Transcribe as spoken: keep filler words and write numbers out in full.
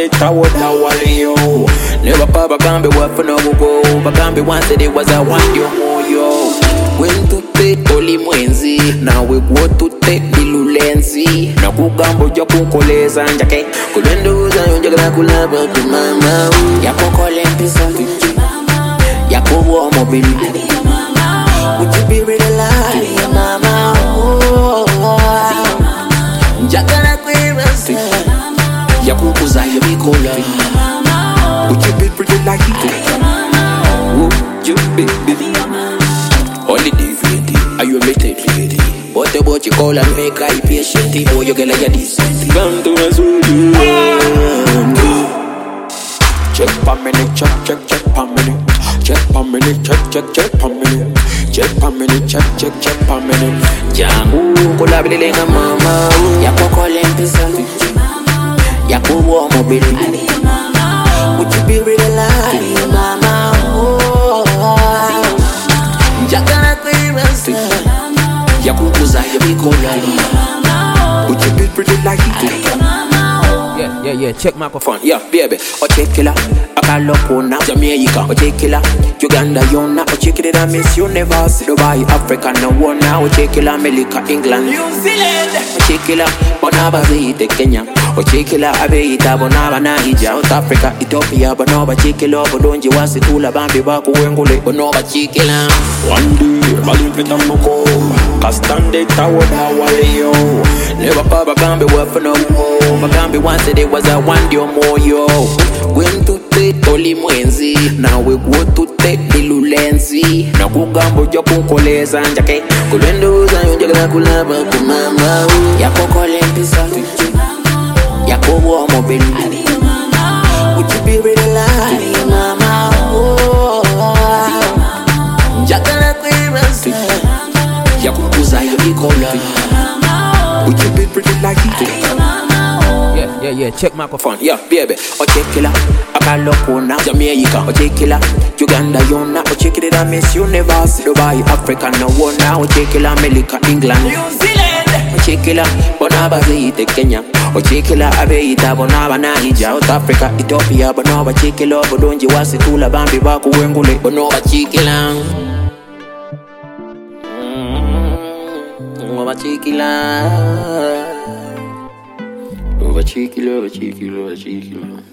Standing toward now yo. Never papa gambe work for no go. Bagambe once it was a one yo more yo. When to take oli mwenzi na we go to take bilulenzi na kugambo jo kukoleza njake kulendo za yonjaga kulaba mama yakokole mpisa yakobo mobili would you be ready like mama njagala kwebasa yakukuza yabikola would you be pretty like it would you be baby holiday lady are you related lady what about you call and make I patient boy you get like a decent come to us check per minute check check check per minute check per minute check check check per minute check per minute check check check per minute jangu kulabilenga mama yakokole mpisa yakubo mobile would you be really like mama njagala kwebasa yakukuza yabikola would you be pretty like it yeah yeah yeah check microphone yeah baby o check killer akalopona Jamaica o check killer Uganda yona o check it I miss universe Dubai Africa no one now o check killer America England New Zealand o check killer bonaba zite Kenya o check killer abeita bonaba na hija South Africa Ethiopia bonoba check killer bodonji wasitula bambi bako wengule bonoba check killer one day malipita moko Kastande tower now yo never papa gambe work for no Bagambe once it was a one yo more yo. When to take oli mwenzi na we go to take bilulenzi na kugambo jo kukoleza njake kulendo za yonjaga kulaba kumama yakokole mpisa yakobo mobile would you be ready like mama njagala kwebasa yakukuza yabikola would you be pretty like it yeah, yeah, yeah, check microphone, yeah, baby. O check killer, akalopona Jamaica, o check killer Uganda yona, o check it I miss universe Dubai, Africa no one now, o check killer America, England New Zealand, o check killer bonaba zite Kenya, o check killer abeita bonaba na hija South Africa, Ethiopia bonoba check killer bodonji wasitula bambi bako wengule bonoba check killer Bonoba check killer Over cheeky love, cheeky love, cheeky love.